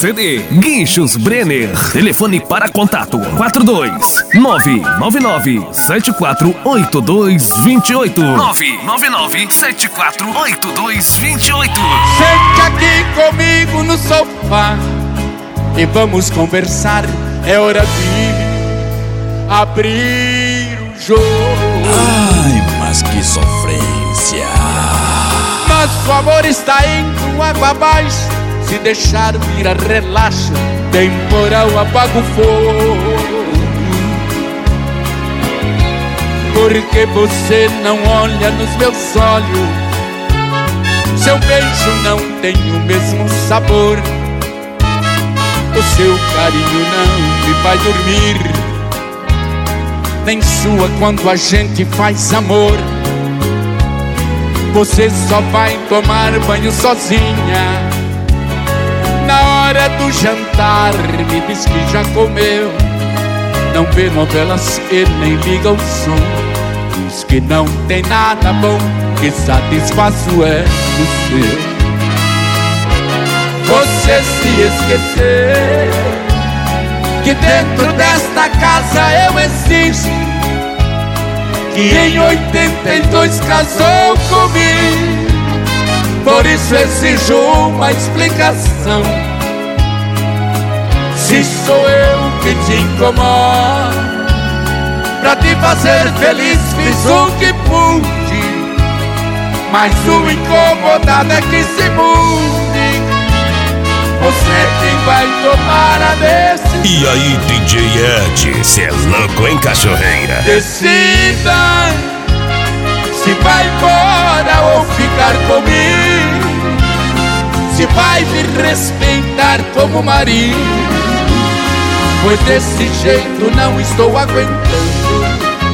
CD Guinchos Brenner. Telefone para contato 42999748228 999748228. Sente aqui comigo no sofá e vamos conversar. É hora de abrir o jogo. Ai, mas que sofrência. Nosso amor está indo água abaixo. Se deixar virar relaxo, temporal apaga o fogo. Porque você não olha nos meus olhos, seu beijo não tem o mesmo sabor, o seu carinho não me faz dormir, nem sua quando a gente faz amor. Você só vai tomar banho sozinha na hora do jantar, me diz que já comeu. Não vê novelas e nem liga o som. Diz que não tem nada bom que satisfaço é o seu. Você se esqueceu que dentro desta casa eu existo, que em 82 casou comigo. Por isso exijo uma explicação. Se sou eu que te incomodo, pra te fazer feliz fiz o que pude, mas o incomodado é que se mude. Você quem vai tomar a decisão. E aí, DJ Ed, cê é louco, hein, cachorreira? Decida se vai embora ou ficar comigo, se vai me respeitar como marido, pois desse jeito não estou aguentando.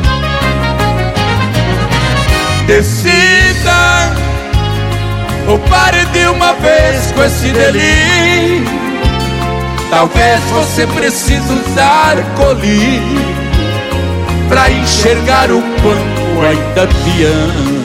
Decida ou pare de uma vez com esse delírio. Talvez você precise usar colírio pra enxergar o quanto ainda te amo.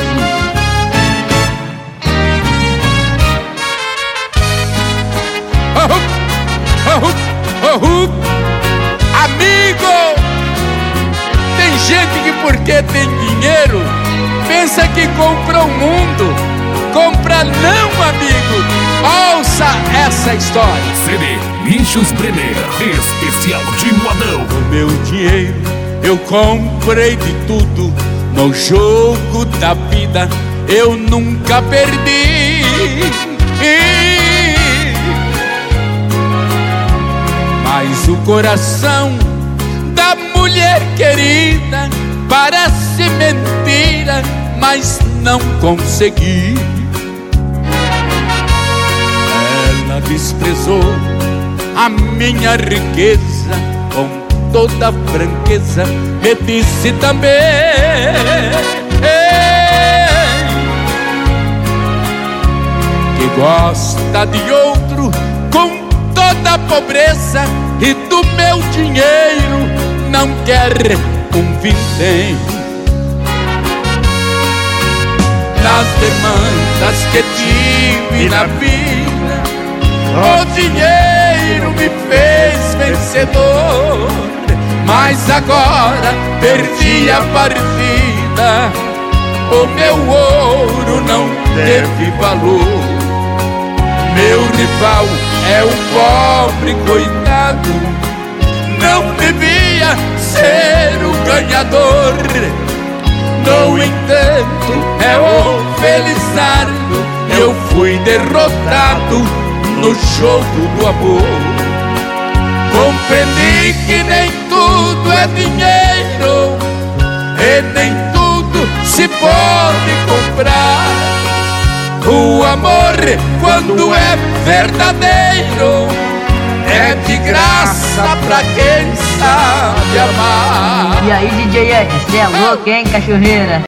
Amigo, tem gente que porque tem dinheiro pensa que compra o mundo. Compra não, amigo. Ouça essa história. CD Guinchos Brenner, especial de modão. Com meu dinheiro eu comprei de tudo. No jogo da vida eu nunca perdi. Mas o coração da mulher querida parece mentira, mas não consegui. Ela desprezou a minha riqueza, com toda franqueza me disse também que gosta de outro com toda a pobreza, e do meu dinheiro não quer um vintém. Nas demandas que tive na vida, o dinheiro me fez vencedor, mas agora perdi a partida, o meu ouro não teve valor. Meu rival é o pobre coitado, não devia ser o ganhador. No entanto, é o felizardo, eu fui derrotado no jogo do amor. Compreendi que nem tudo é dinheiro e nem tudo se pode comprar. O amor, quando é verdadeiro, é de graça pra quem sabe amar. E aí, DJ Ed, cê é louco, hein, cachorreira?